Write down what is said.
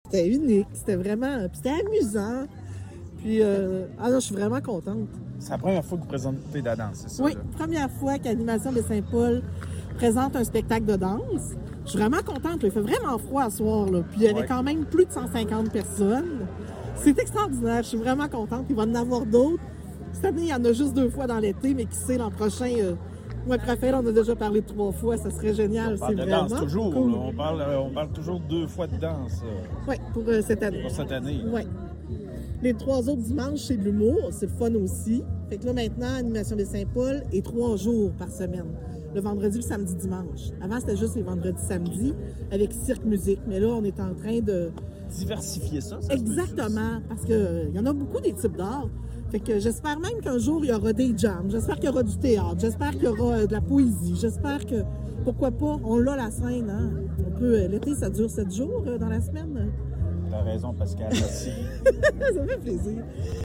C'était unique, c'était vraiment... Puis c'était amusant. Puis, je suis vraiment contente. C'est la première fois que vous présentez de la danse, c'est ça? Oui, là? première fois qu'Animation de Saint-Paul présente un spectacle de danse. Je suis vraiment contente. Là. Il fait vraiment froid à soir. Là. Puis il y avait quand même plus de 150 personnes. C'est extraordinaire. Je suis vraiment contente. Il va y en avoir d'autres. Cette année, il y en a juste 2 fois dans l'été, mais qui sait, l'an prochain... Moi et Raphaël, on a déjà parlé 3 fois. Ça serait génial. On parle C'est de vraiment danse toujours. cool. Là. On parle toujours 2 fois de danse Oui, pour cette année. pour cette année. Oui. Les 3 autres dimanches, c'est de l'humour. C'est fun aussi. Fait que là, maintenant, Animation de Saint-Paul est 3 jours par semaine. Le vendredi, le samedi, dimanche. Avant, c'était juste les vendredis, samedis, avec cirque-musique. Mais là, on est en train de... Diversifier ça. Exactement. Parce qu'il y en a beaucoup des types d'art. Fait que j'espère même qu'un jour, il y aura des jams. J'espère qu'il y aura du théâtre. J'espère qu'il y aura de la poésie. J'espère que... Pourquoi pas? On l'a, la scène, hein? On peut... L'été, ça dure 7 jours dans la semaine. T'as raison, Pascal. Merci. Ça fait plaisir.